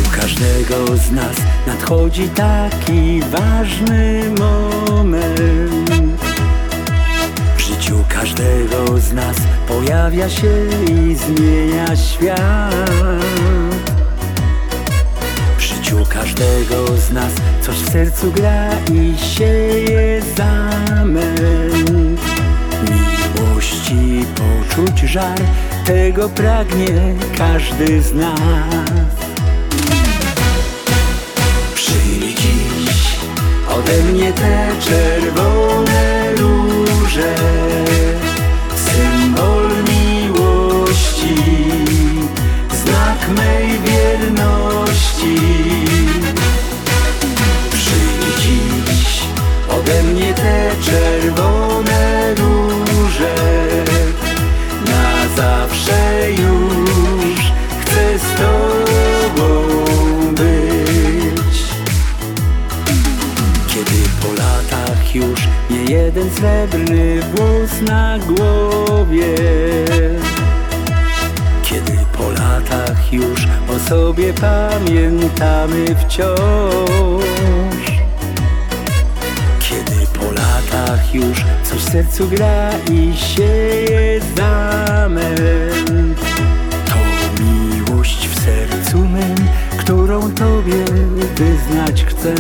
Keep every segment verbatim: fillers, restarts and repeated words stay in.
każdego z nas nadchodzi taki ważny moment. W życiu każdego z nas pojawia się i zmienia świat. W życiu każdego z nas coś w sercu gra i sieje zamęt. Miłości poczuć żar, tego pragnie każdy z nas. Przyjmij dziś ode mnie te czerwone róże, symbol miłości, znak mej wierności. Przyjmij dziś ode mnie te czerwone róże, na zawsze już chcę z Tobą być. Kiedy po latach już nie jeden srebrny włos na głowie, kiedy po latach już o sobie pamiętamy wciąż, kiedy po latach już coś w sercu gra i sieje zamęt, to miłość w sercu mym, którą Tobie wyznać chcę.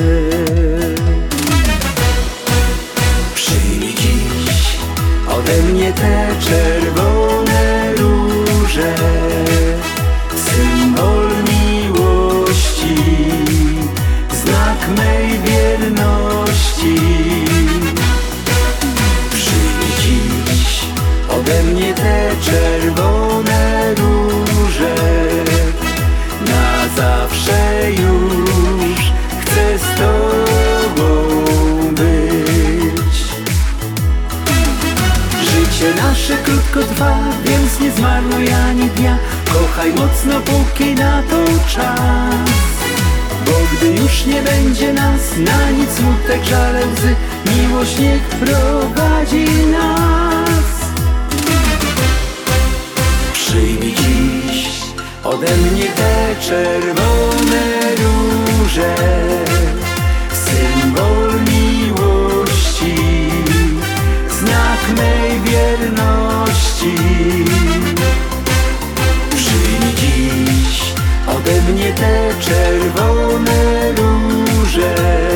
Przyjmij dziś ode mnie te czerwone róże, symbol miłości, znak mej wierności. Przyjmij dziś ode mnie te czerwone róże, na zawsze już chcę z Tobą być. Życie nasze krótko trwa, więc nie zmarnuj ani dnia. Kochaj mocno, póki na to czas, bo gdy już nie będzie nas, na nic smutek, żale, łzy, miłość niech prowadzi nas. Przyjmij dziś ode mnie te czerwone róże, symbol miłości, znak mej wierności. Przyjmij dziś ode mnie te czerwone róże,